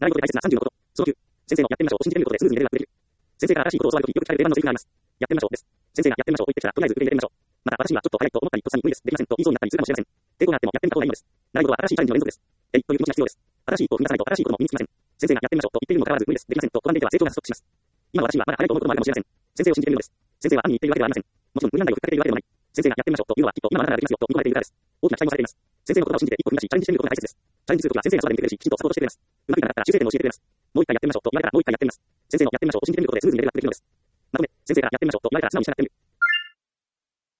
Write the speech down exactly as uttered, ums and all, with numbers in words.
習い事で大切なさんじゅうのこと。早急。先生のやってみましょうを信じてみることでスムーズにレベルがアップできる。先生が新しいことを教わるときよく聞かれる定番のセリフがあります。やってみましょうです。先生がやってみましょうと言ってきたら、とりあえず受け入れてみましょう。また、私にはちょっと早いと思ったり、とっさに無理です。できませんと言いそうになったりするかもしれません。抵抗があってもやってみた方がいいのです。習い事は新しいチャレンジの連続です。えい、という気持ちが必要です。新しい一歩を踏み出さないと新しいことも身につきません。先生がやってみましょうと言っているにもかかわらず無理です。できませんと拒んでいては成長が加速します。今の私にはまだ早いと思うこともあるかもしれません。先生を信じているのです。先生は暗に言っているわけではありません。もちろん無理難題をふっかけているわけでもない。先生がやってみましょうというのはきっと今のあなたならできますよと見込まれているからです。大きな期待もされています。先生の言葉を信じて一歩踏み出しチャレンジしてみることが大切です。チャレンジするときは先生がそばで見てくれるし、きちんとサポートしてくれます。うまくいかなかったら修正点も教えてくれます。もう一回やってみましょうと言われたらもう一回やってみます。先生のやってみましょうを信じてみることでスムーズにレベルがアップできるのです。まとめ、先生がやってみましょうと言われたら素直に従ってみる。